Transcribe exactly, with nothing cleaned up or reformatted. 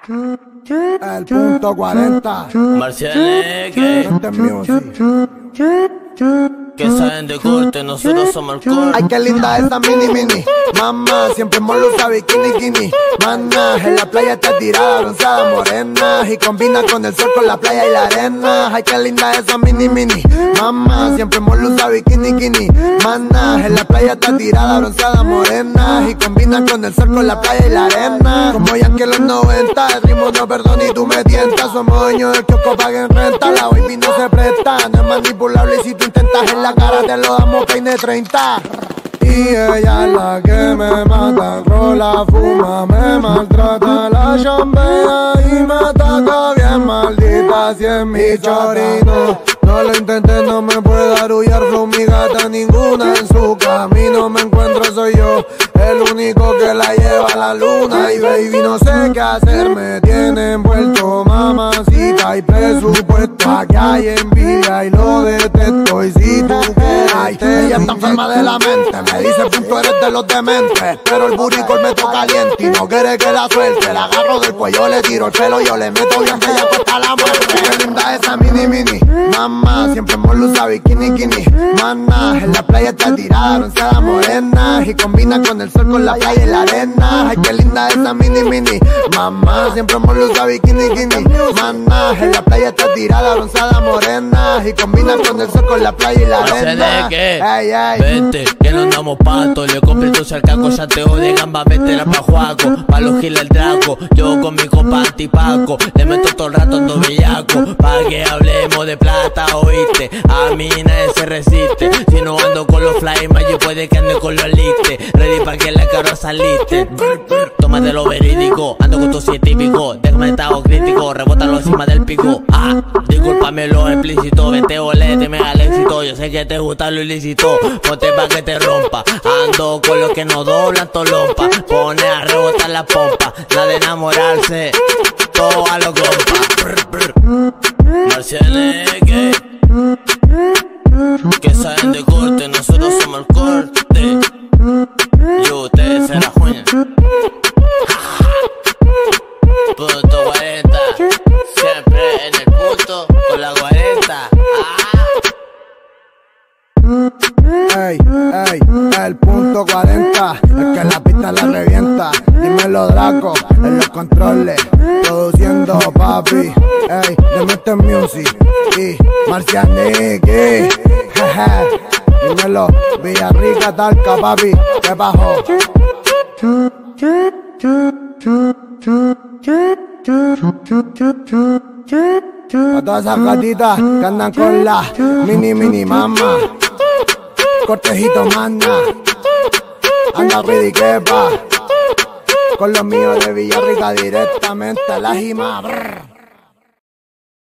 El punto cuarenta. Marcianeque. Este music. Que saben de corte, nosotros somos el corte. Ay, qué linda esa mini mini. Mamá, siempre molo usa bikini kini. Mana, en la playa está tirada, bronceada, morena. Y combina con el sol, con la playa y la arena. Ay, qué linda esa mini mini. Mamá, siempre molo usa bikini kini. Mana, en la playa está tirada, bronceada, morena. Y combina con el sol, con la playa y la arena. Como ya que los noventa, el ritmo no perdona y tú me tientas. Somos dueños del kiosco, paguen renta. La baby no se presta, no es manipulable y si tú intentas en la cara te lo damos peine treinta. Y ella es la que me mata, rola, fuma, me maltrata, la chambea y me ataca bien maldita si es mi chorino. No lo intenté, no me puede arrullar, flow mi gata, ninguna en su camino me encuentro, soy yo el único que la lleva a la luna. Y baby no sé qué hacer, me tiene envuelto, mamacita, y presupuesto, aquí hay envidia y lo detesto. Y si tú quieres, ella está enferma de la mente, me dice punto eres de los dementes, pero el buricol me toca caliente y no quiere que la suelte. La agarro del cuello, le tiro el pelo, yo le meto bien bella hasta la muerte. Qué linda esa mini mini. Mamá, siempre molo usa bikini kini. Mana, en la playa está tirada, bronceada, morena. Y combina con el sol, con la playa y la arena. Ay, qué linda esa mini mini. Mamá, siempre molo usa bikini kini. Mana, en la playa está tirada, bronceada, morena. Y combina con el sol, con la playa y la arena. Ey, ey. Vente, que no andamos pato. Le compré tu cercaco, chanteo de gamba, vete pa' Juaco. Pa' los giles el draco, yo con mi compa antipaco. Le meto todo el rato ando bellaco, pa' que hablemos de plata, oíste. A mí nadie se resiste. Si no ando con los fly, más yo puede que ande con los listes. Ready pa' que la cara saliste. Tómate lo verídico, ando con tu científico. Déjame estado crítico, rebótalo encima del pico. Ah, discúlpame lo explícito. Vente olete, me al éxito. Yo sé que te gusta lo ilícito. Ponte pa' que te rompa. Ando con los que no doblan tolompa. Pone a rebotar la pompa. Nada de enamorarse, todo a los compas. Marcianeque. Que saben de corte, nosotros somos el corte. Y ustedes se la juegan. Punto cuarenta. Siempre en el punto con la cuarenta. Ey, ey, el punto cuarenta, es que la pista la revienta. Dímelo Draco, en los controles, produciendo papi. Ey, de Mete Music y Marcianeque. Jeje, dímelo Villarrica, Talca, papi, ¿qué bajó? A todas esas gatitas que andan con la mini mini mama. Cortejito manda, anda ridiquepa, con los míos de Villarrica directamente a la jima.